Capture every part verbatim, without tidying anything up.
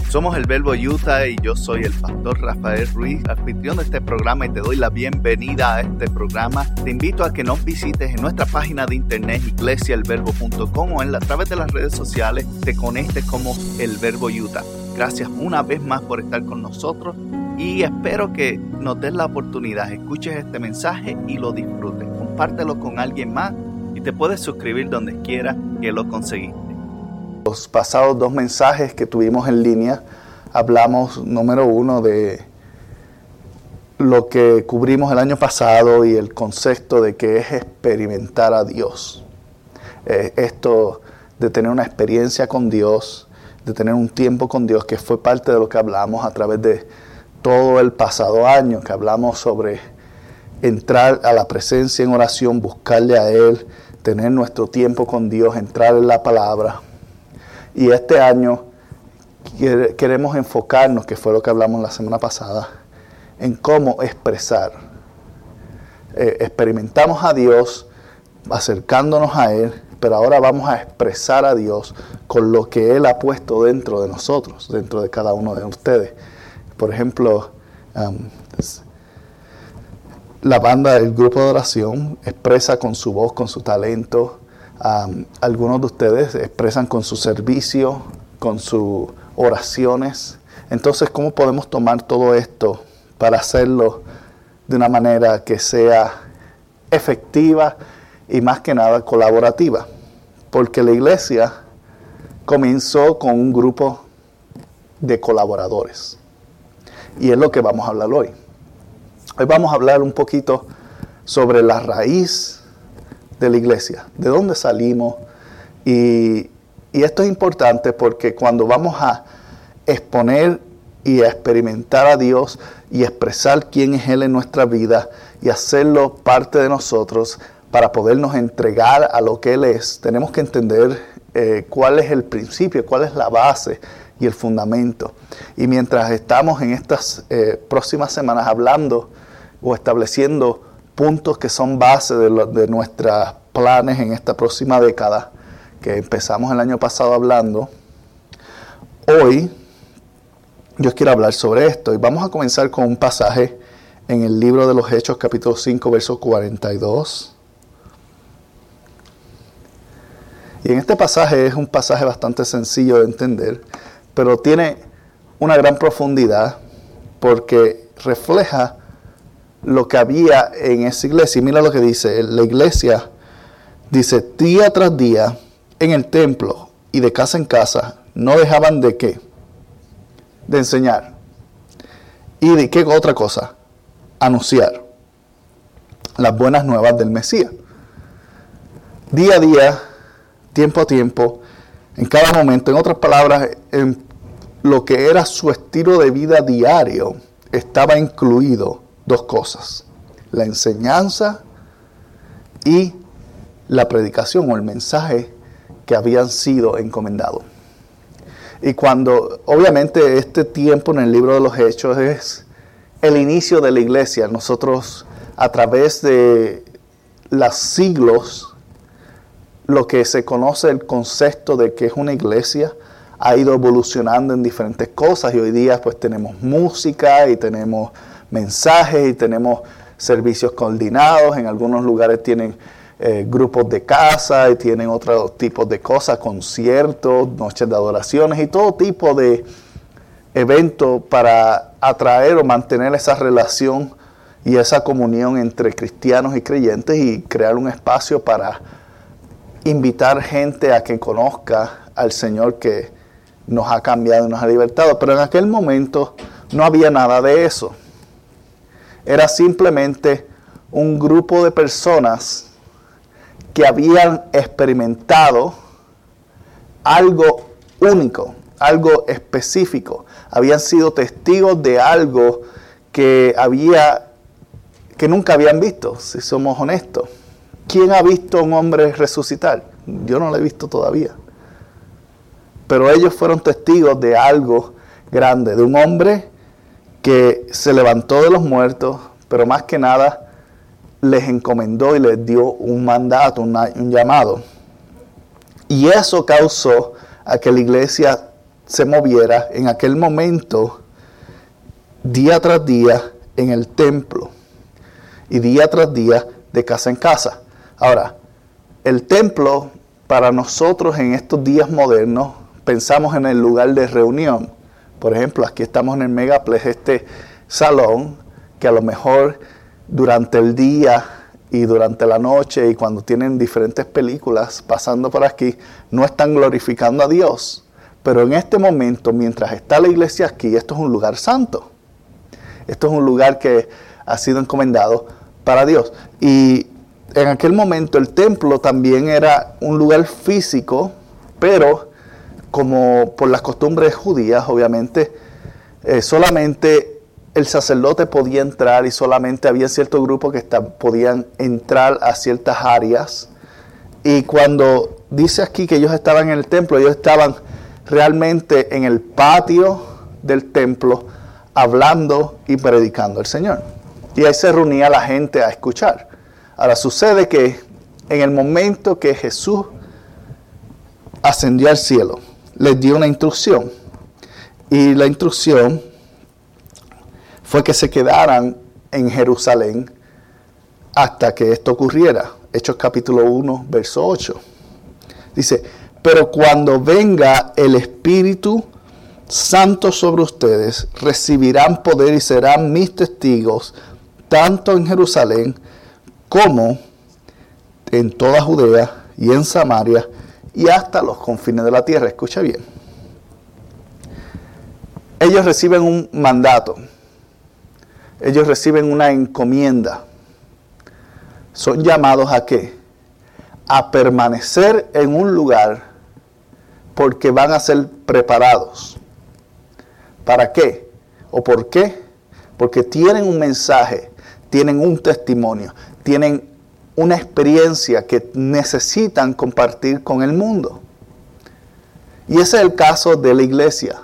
Somos el Verbo Utah y yo soy el pastor Rafael Ruiz, anfitrión de este programa, y te doy la bienvenida a este programa. Te invito a que nos visites en nuestra página de internet iglesia el verbo punto com o en la, a través de las redes sociales te conectes como el Verbo Utah. Gracias una vez más por estar con nosotros y espero que nos des la oportunidad, escuches este mensaje y lo disfrutes. Compártelo con alguien más y te puedes suscribir donde quiera que lo conseguiste. Los pasados dos mensajes que tuvimos en línea, hablamos, número uno, de lo que cubrimos el año pasado y el concepto de que es experimentar a Dios. Eh, esto de tener una experiencia con Dios, de tener un tiempo con Dios, que fue parte de lo que hablamos a través de todo el pasado año, que hablamos sobre entrar a la presencia en oración, buscarle a Él, tener nuestro tiempo con Dios, entrar en la palabra. Y este año queremos enfocarnos, que fue lo que hablamos la semana pasada, en cómo expresar. Eh, experimentamos a Dios acercándonos a Él, pero ahora vamos a expresar a Dios con lo que Él ha puesto dentro de nosotros, dentro de cada uno de ustedes. Por ejemplo, um, la banda del grupo de oración expresa con su voz, con su talento. Um, algunos de ustedes expresan con su servicio, con sus oraciones. Entonces, ¿cómo podemos tomar todo esto para hacerlo de una manera que sea efectiva y más que nada colaborativa? Porque la iglesia comenzó con un grupo de colaboradores. Y es lo que vamos a hablar hoy. Hoy vamos a hablar un poquito sobre la raíz de la iglesia, de dónde salimos. Y, y esto es importante porque cuando vamos a exponer y a experimentar a Dios y expresar quién es Él en nuestra vida y hacerlo parte de nosotros para podernos entregar a lo que Él es, tenemos que entender eh, cuál es el principio, cuál es la base y el fundamento. Y mientras estamos en estas eh, próximas semanas hablando o estableciendo puntos que son base de, lo, de nuestros planes en esta próxima década, que empezamos el año pasado hablando, hoy yo quiero hablar sobre esto. Y vamos a comenzar con un pasaje en el libro de los Hechos, capítulo cinco, verso cuarenta y dos. Y en este pasaje es un pasaje bastante sencillo de entender, pero tiene una gran profundidad porque refleja lo que había en esa iglesia. Y mira lo que dice, la iglesia dice, día tras día, en el templo y de casa en casa, no dejaban de qué, de enseñar. ¿Y de qué otra cosa? Anunciar las buenas nuevas del Mesías. Día a día, tiempo a tiempo, en cada momento, en otras palabras, en lo que era su estilo de vida diario, estaba incluido dos cosas: la enseñanza y la predicación o el mensaje que habían sido encomendados. Y cuando, obviamente, este tiempo en el libro de los Hechos es el inicio de la iglesia, nosotros a través de los siglos, lo que se conoce el concepto de que es una iglesia ha ido evolucionando en diferentes cosas, y hoy día pues tenemos música y tenemos mensajes y tenemos servicios coordinados. En algunos lugares tienen eh, grupos de casa y tienen otros tipos de cosas, conciertos, noches de adoraciones y todo tipo de eventos para atraer o mantener esa relación y esa comunión entre cristianos y creyentes y crear un espacio para invitar gente a que conozca al Señor que nos ha cambiado y nos ha libertado. Pero en aquel momento no había nada de eso. Era simplemente un grupo de personas que habían experimentado algo único, algo específico. Habían sido testigos de algo que había, que nunca habían visto, si somos honestos. ¿Quién ha visto a un hombre resucitar? Yo no lo he visto todavía. Pero ellos fueron testigos de algo grande, de un hombre que se levantó de los muertos, pero más que nada les encomendó y les dio un mandato, una, un llamado. Y eso causó a que la iglesia se moviera en aquel momento, día tras día, en el templo. Y día tras día, de casa en casa. Ahora, el templo, para nosotros en estos días modernos, pensamos en el lugar de reunión. Por ejemplo, aquí estamos en el Megaplex, este salón, que a lo mejor durante el día y durante la noche y cuando tienen diferentes películas pasando por aquí, no están glorificando a Dios. Pero en este momento, mientras está la iglesia aquí, esto es un lugar santo. Esto es un lugar que ha sido encomendado para Dios. Y en aquel momento el templo también era un lugar físico, pero como por las costumbres judías, obviamente, eh, solamente el sacerdote podía entrar y solamente había cierto grupo que está, podían entrar a ciertas áreas. Y cuando dice aquí que ellos estaban en el templo, ellos estaban realmente en el patio del templo hablando y predicando al Señor. Y ahí se reunía la gente a escuchar. Ahora sucede que en el momento que Jesús ascendió al cielo, les dio una instrucción. Y la instrucción fue que se quedaran en Jerusalén hasta que esto ocurriera. Hechos capítulo uno, verso ocho. Dice, pero cuando venga el Espíritu Santo sobre ustedes, recibirán poder y serán mis testigos, tanto en Jerusalén como en toda Judea y en Samaria y hasta los confines de la tierra. Escucha bien. Ellos reciben un mandato. Ellos reciben una encomienda. Son llamados a qué? A permanecer en un lugar porque van a ser preparados. ¿Para qué? ¿O por qué? Porque tienen un mensaje, tienen un testimonio, tienen una experiencia que necesitan compartir con el mundo. Y ese es el caso de la iglesia.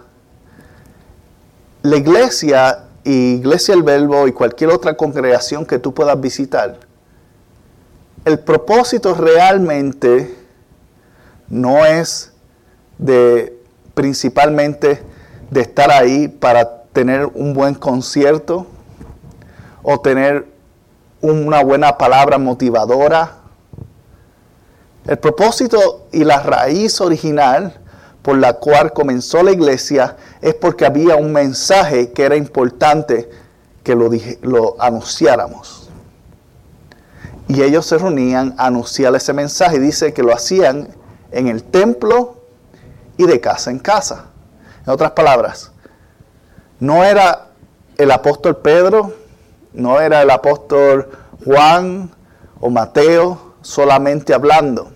La iglesia y Iglesia El Verbo y cualquier otra congregación que tú puedas visitar, el propósito realmente no es de principalmente de estar ahí para tener un buen concierto o tener una buena palabra motivadora. El propósito y la raíz original por la cual comenzó la iglesia es porque había un mensaje que era importante que lo, dije, lo anunciáramos. Y ellos se reunían a anunciar ese mensaje. Dice que lo hacían en el templo y de casa en casa. En otras palabras, no era el apóstol Pedro, no era el apóstol Juan o Mateo solamente hablando.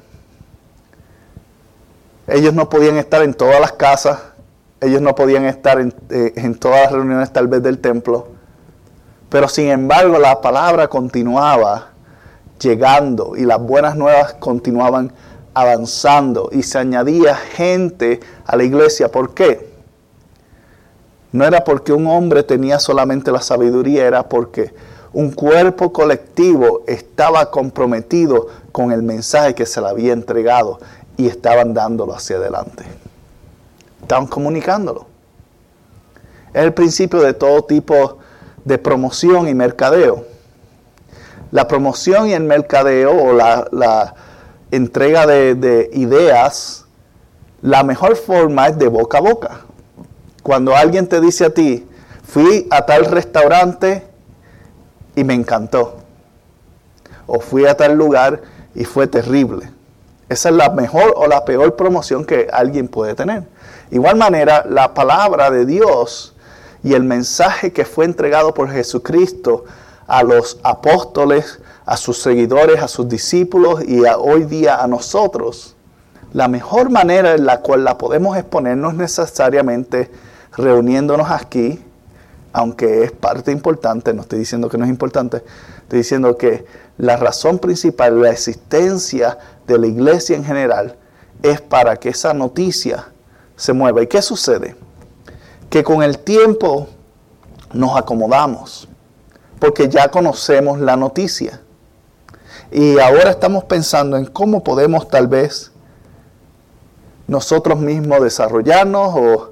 Ellos no podían estar en todas las casas, ellos no podían estar en, eh, en todas las reuniones tal vez del templo, pero sin embargo la palabra continuaba llegando y las buenas nuevas continuaban avanzando y se añadía gente a la iglesia. ¿Por qué? No era porque un hombre tenía solamente la sabiduría, era porque un cuerpo colectivo estaba comprometido con el mensaje que se le había entregado y estaban dándolo hacia adelante. Estaban comunicándolo. Es el principio de todo tipo de promoción y mercadeo. La promoción y el mercadeo o la, la entrega de, de ideas, la mejor forma es de boca a boca. Cuando alguien te dice a ti, fui a tal restaurante y me encantó. O fui a tal lugar y fue terrible. Esa es la mejor o la peor promoción que alguien puede tener. Igual manera, la palabra de Dios y el mensaje que fue entregado por Jesucristo a los apóstoles, a sus seguidores, a sus discípulos y a, hoy día a nosotros, la mejor manera en la cual la podemos exponer no es necesariamente reuniéndonos aquí, aunque es parte importante, no estoy diciendo que no es importante, estoy diciendo que la razón principal, la existencia de la iglesia en general, es para que esa noticia se mueva. ¿Y qué sucede? Que con el tiempo nos acomodamos, porque ya conocemos la noticia. Y ahora estamos pensando en cómo podemos tal vez nosotros mismos desarrollarnos o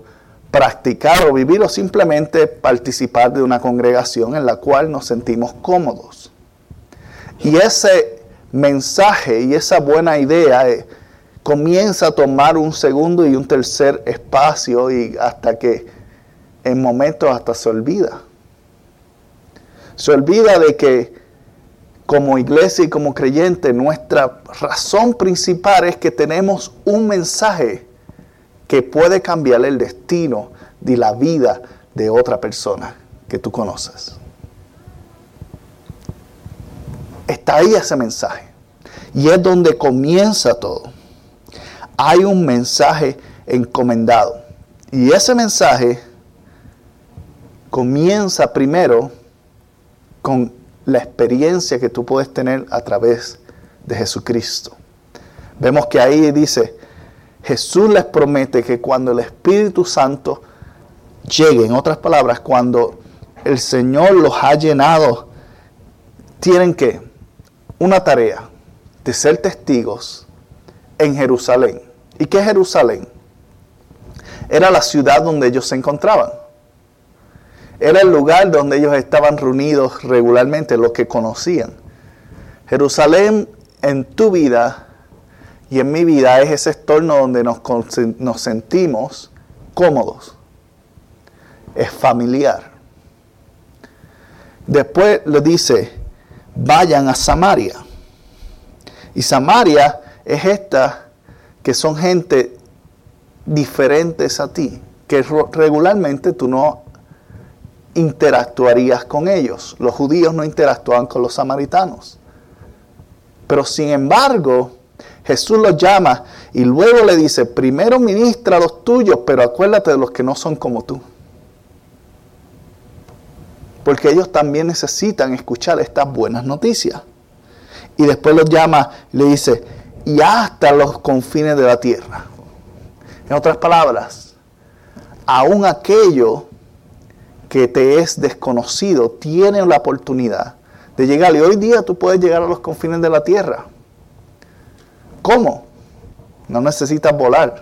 practicar o vivir o simplemente participar de una congregación en la cual nos sentimos cómodos. Y ese mensaje y esa buena idea eh, comienza a tomar un segundo y un tercer espacio y hasta que en momentos hasta se olvida. Se olvida de que como iglesia y como creyente nuestra razón principal es que tenemos un mensaje que puede cambiar el destino de la vida de otra persona que tú conoces. Está ahí ese mensaje. Y es donde comienza todo. Hay un mensaje encomendado. Y ese mensaje comienza primero con la experiencia que tú puedes tener a través de Jesucristo. Vemos que ahí dice, Jesús les promete que cuando el Espíritu Santo llegue, en otras palabras, cuando el Señor los ha llenado, tienen que, una tarea de ser testigos en Jerusalén. ¿Y qué es Jerusalén? Era la ciudad donde ellos se encontraban. Era el lugar donde ellos estaban reunidos regularmente, los que conocían. Jerusalén en tu vida y en mi vida es ese entorno donde nos, nos sentimos cómodos. Es familiar. Después le dice, vayan a Samaria. Y Samaria es esta que son gente diferentes a ti, que regularmente tú no interactuarías con ellos. Los judíos no interactuaban con los samaritanos. Pero sin embargo, Jesús los llama y luego le dice, primero ministra a los tuyos, pero acuérdate de los que no son como tú. Porque ellos también necesitan escuchar estas buenas noticias. Y después los llama y le dice, y hasta los confines de la tierra. En otras palabras, aún aquello que te es desconocido tiene la oportunidad de llegar. Y hoy día tú puedes llegar a los confines de la tierra. ¿Cómo? No necesitas volar.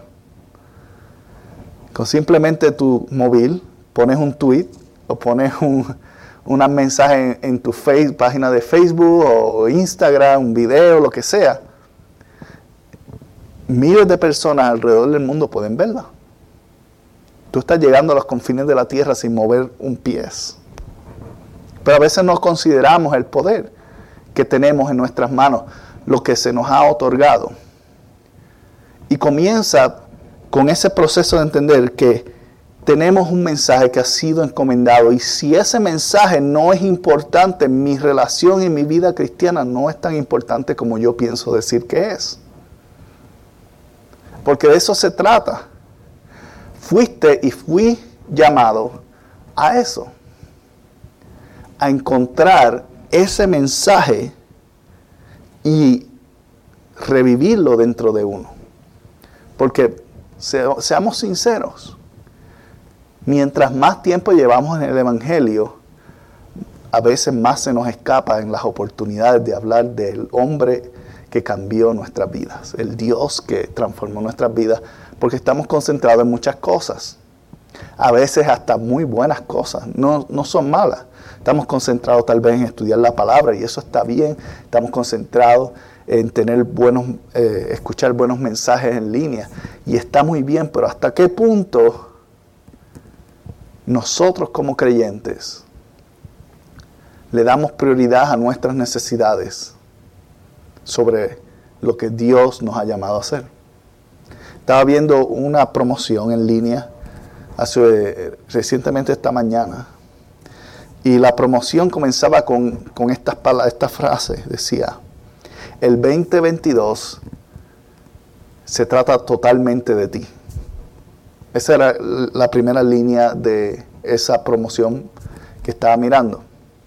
Con simplemente tu móvil pones un tweet o pones un, un mensaje en, en tu face, página de Facebook o Instagram, un video, lo que sea. Miles de personas alrededor del mundo pueden verla. Tú estás llegando a los confines de la tierra sin mover un pie. Pero a veces no consideramos el poder que tenemos en nuestras manos, lo que se nos ha otorgado. Y comienza con ese proceso de entender que tenemos un mensaje que ha sido encomendado. Y si ese mensaje no es importante, mi relación y mi vida cristiana no es tan importante como yo pienso decir que es. Porque de eso se trata. Fuiste y fui llamado a eso. A encontrar ese mensaje y revivirlo dentro de uno. Porque se, seamos sinceros, mientras más tiempo llevamos en el Evangelio, a veces más se nos escapa en las oportunidades de hablar del hombre que cambió nuestras vidas, el Dios que transformó nuestras vidas, porque estamos concentrados en muchas cosas, a veces hasta muy buenas cosas, no, no son malas. Estamos concentrados tal vez en estudiar la palabra y eso está bien, estamos concentrados en tener buenos, eh, escuchar buenos mensajes en línea y está muy bien, pero ¿hasta qué punto nosotros como creyentes le damos prioridad a nuestras necesidades sobre lo que Dios nos ha llamado a hacer? Estaba viendo una promoción en línea hace, recientemente esta mañana y la promoción comenzaba con, con estas palabras, esta frase, decía, el veinte veintidós se trata totalmente de ti. Esa era la primera línea de esa promoción que estaba mirando.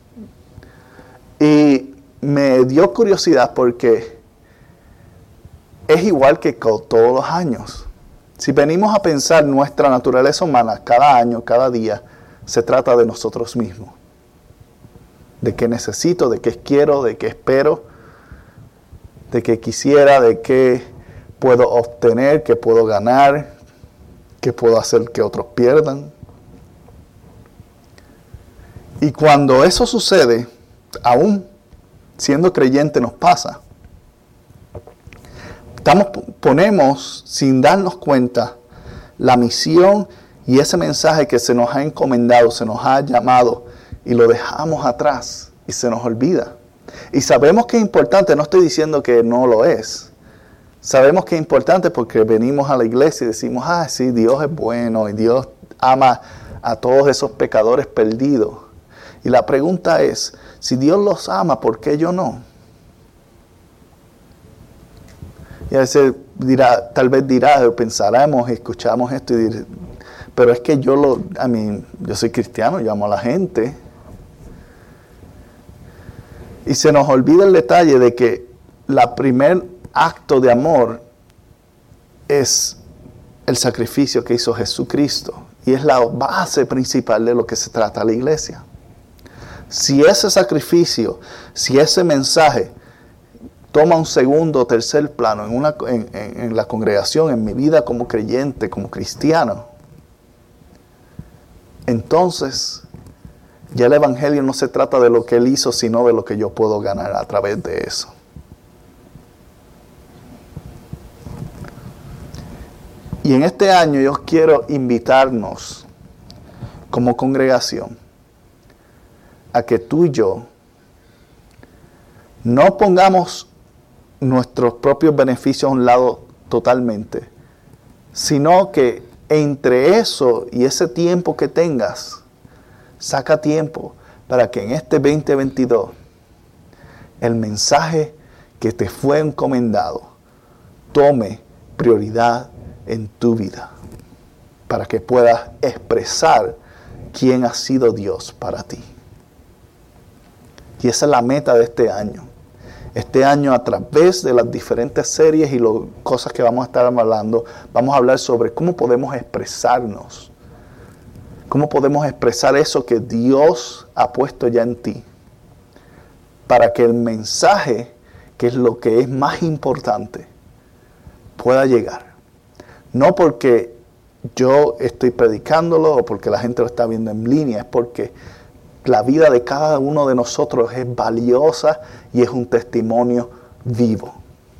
Y me dio curiosidad porque es igual que todos los años. Si venimos a pensar nuestra naturaleza humana, cada año, cada día, se trata de nosotros mismos. De qué necesito, de qué quiero, de qué espero, de qué quisiera, de qué puedo obtener, qué puedo ganar. que puedo hacer que otros pierdan. Y cuando eso sucede, aún siendo creyente nos pasa. Estamos, ponemos sin darnos cuenta la misión y ese mensaje que se nos ha encomendado, se nos ha llamado y lo dejamos atrás y se nos olvida. Y sabemos que es importante, no estoy diciendo que no lo es. Sabemos que es importante porque venimos a la iglesia y decimos, ah, sí, Dios es bueno y Dios ama a todos esos pecadores perdidos. Y la pregunta es, si Dios los ama, ¿por qué yo no? Y a veces dirá, tal vez dirá, pensaremos, escuchamos esto y dirá, pero es que yo lo, a mí, yo soy cristiano, yo amo a la gente. Y se nos olvida el detalle de que la primer acto de amor es el sacrificio que hizo Jesucristo. Y es la base principal de lo que se trata la iglesia. Si ese sacrificio, si ese mensaje toma un segundo o tercer plano en, una, en, en, en la congregación, en mi vida como creyente, como cristiano, entonces ya el evangelio no se trata de lo que Él hizo, sino de lo que yo puedo ganar a través de eso. Y en este año yo quiero invitarnos como congregación a que tú y yo no pongamos nuestros propios beneficios a un lado totalmente, sino que entre eso y ese tiempo que tengas, saca tiempo para que en este veinte veintidós el mensaje que te fue encomendado tome prioridad en tu vida, para que puedas expresar quién ha sido Dios para ti. Y esa es la meta de este año. Este año, a través de las diferentes series y las cosas que vamos a estar hablando, vamos a hablar sobre cómo podemos expresarnos. Cómo podemos expresar eso que Dios ha puesto ya en ti. Para que el mensaje, que es lo que es más importante, pueda llegar. No porque yo estoy predicándolo o porque la gente lo está viendo en línea, es porque la vida de cada uno de nosotros es valiosa y es un testimonio vivo.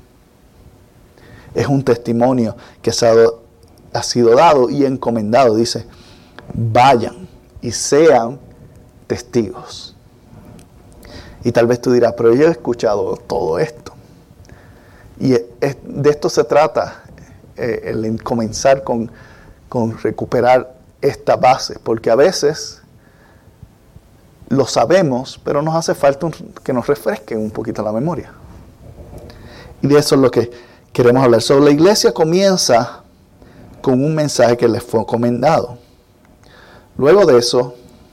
Es un testimonio que se ha, ha sido dado y encomendado. Dice, vayan y sean testigos. Y tal vez tú dirás, pero yo he escuchado todo esto. Y es, de esto se trata, eh, el comenzar con, con recuperar esta base. Porque a veces lo sabemos, pero nos hace falta un, que nos refresque un poquito la memoria. Y de eso es lo que queremos hablar. Sobre la iglesia comienza con un mensaje que les fue encomendado. Luego de eso,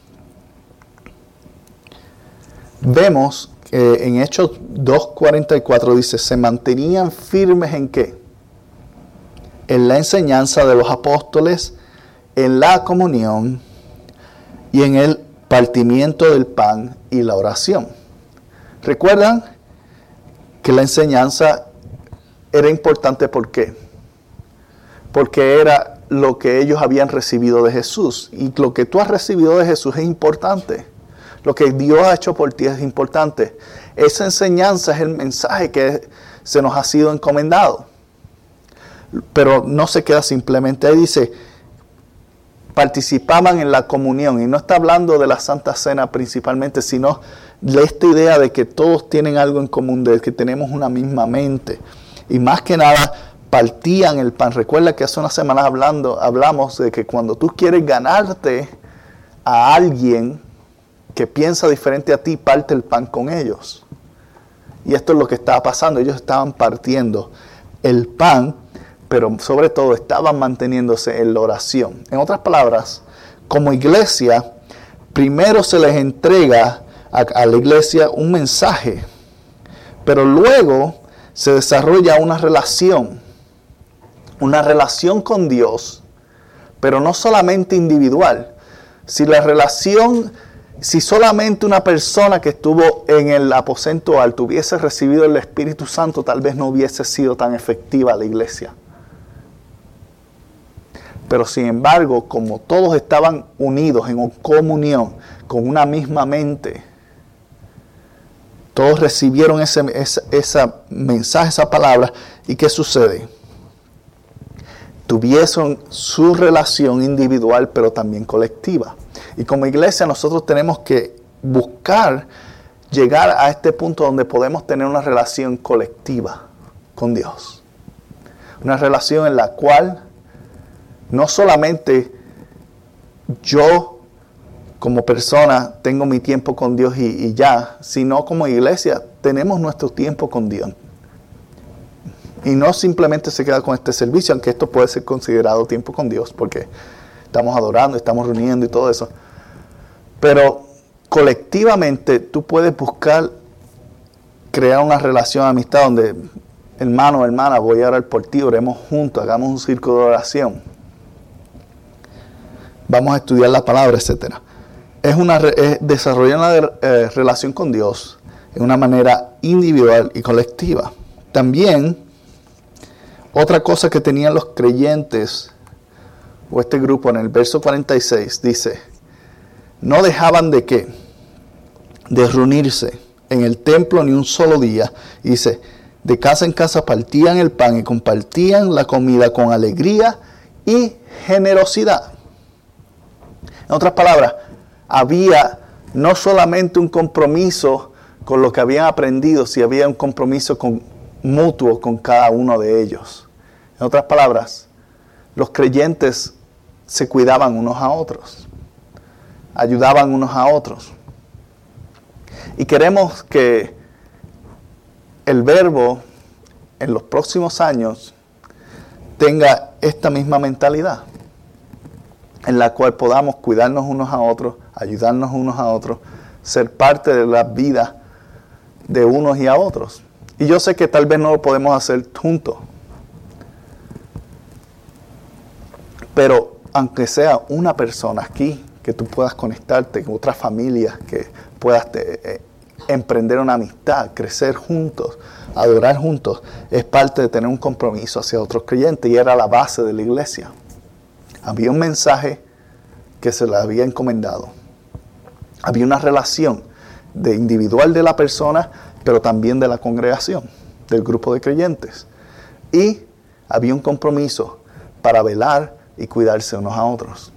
vemos que en Hechos dos cuarenta y cuatro dice, se mantenían firmes ¿en qué? En la enseñanza de los apóstoles, en la comunión y en el partimiento del pan y la oración. ¿Recuerdan que la enseñanza era importante? ¿Por qué? Porque era lo que ellos habían recibido de Jesús. Y lo que tú has recibido de Jesús es importante. Lo que Dios ha hecho por ti es importante. Esa enseñanza es el mensaje que se nos ha sido encomendado. Pero no se queda simplemente ahí. Dice, participaban en la comunión. Y no está hablando de la Santa Cena principalmente, sino de esta idea de que todos tienen algo en común, de que tenemos una misma mente. Y más que nada, partían el pan. Recuerda que hace unas semanas hablando, hablamos de que cuando tú quieres ganarte a alguien que piensa diferente a ti, parte el pan con ellos. Y esto es lo que estaba pasando. Ellos estaban partiendo el pan, pero sobre todo estaban manteniéndose en la oración. En otras palabras, como iglesia, primero se les entrega a, a la iglesia un mensaje, pero luego se desarrolla una relación, una relación con Dios, pero no solamente individual. Si la relación, si solamente una persona que estuvo en el aposento alto hubiese recibido el Espíritu Santo, tal vez no hubiese sido tan efectiva la iglesia. Pero sin embargo, como todos estaban unidos en comunión, con una misma mente, todos recibieron ese, ese, ese mensaje, esa palabra. ¿Y qué sucede? Tuviesen su relación individual, pero también colectiva. Y como iglesia nosotros tenemos que buscar llegar a este punto donde podemos tener una relación colectiva con Dios. Una relación en la cual no solamente yo como persona tengo mi tiempo con Dios y, y ya, sino como iglesia tenemos nuestro tiempo con Dios. Y no simplemente se queda con este servicio, aunque esto puede ser considerado tiempo con Dios, porque estamos adorando, estamos reuniendo y todo eso. Pero colectivamente tú puedes buscar crear una relación de amistad donde, hermano o hermana, voy a orar por ti, oremos juntos, hagamos un círculo de oración. Vamos a estudiar la palabra, etcétera. Es una es desarrollar una eh, relación con Dios de una manera individual y colectiva. También, otra cosa que tenían los creyentes, o este grupo en el verso cuarenta y seis, dice, no dejaban de qué, de reunirse en el templo ni un solo día. Y dice, de casa en casa partían el pan y compartían la comida con alegría y generosidad. En otras palabras, había no solamente un compromiso con lo que habían aprendido, sino había un compromiso con, mutuo con cada uno de ellos. En otras palabras, los creyentes se cuidaban unos a otros, ayudaban unos a otros. Y queremos que el Verbo en los próximos años tenga esta misma mentalidad, en la cual podamos cuidarnos unos a otros, ayudarnos unos a otros, ser parte de la vida de unos y a otros. Y yo sé que tal vez no lo podemos hacer juntos, pero aunque sea una persona aquí, que tú puedas conectarte con otras familias, que puedas te, eh, emprender una amistad, crecer juntos, adorar juntos, es parte de tener un compromiso hacia otros creyentes, y era la base de la iglesia. Había un mensaje que se le había encomendado. Había una relación de individual de la persona, pero también de la congregación, del grupo de creyentes. Y había un compromiso para velar y cuidarse unos a otros.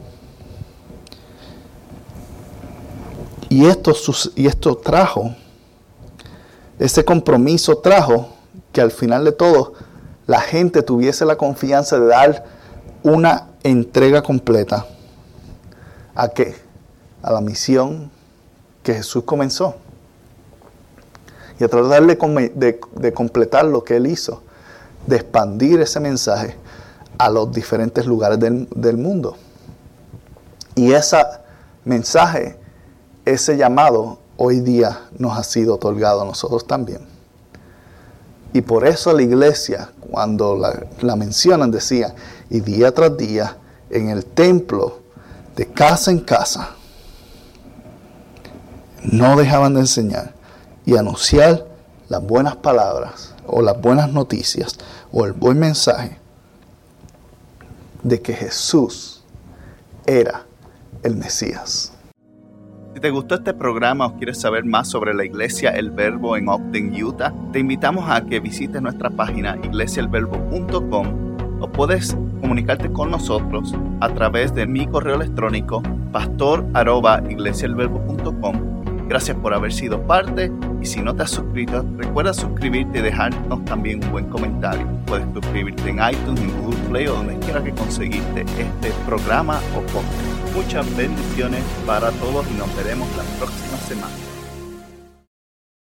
Y esto, y esto trajo, ese compromiso trajo que al final de todo la gente tuviese la confianza de dar una entrega completa. ¿A qué? A la misión que Jesús comenzó. Y a tratar de, de, de completar lo que Él hizo, de expandir ese mensaje a los diferentes lugares del, del mundo. Y ese mensaje, ese llamado, hoy día nos ha sido otorgado a nosotros también. Y por eso la iglesia, cuando la, la mencionan, decía, y día tras día, en el templo, de casa en casa, no dejaban de enseñar y anunciar las buenas palabras, o las buenas noticias, o el buen mensaje, de que Jesús era el Mesías. Si te gustó este programa o quieres saber más sobre la Iglesia El Verbo en Ogden, Utah, te invitamos a que visites nuestra página iglesia el verbo punto com, o puedes comunicarte con nosotros a través de mi correo electrónico pastor arroba iglesia el verbo punto com. Gracias por haber sido parte, y si no te has suscrito, recuerda suscribirte y dejarnos también un buen comentario. Puedes suscribirte en iTunes, en Google Play o donde quiera que conseguiste este programa o podcast. Muchas bendiciones para todos y nos veremos la próxima semana.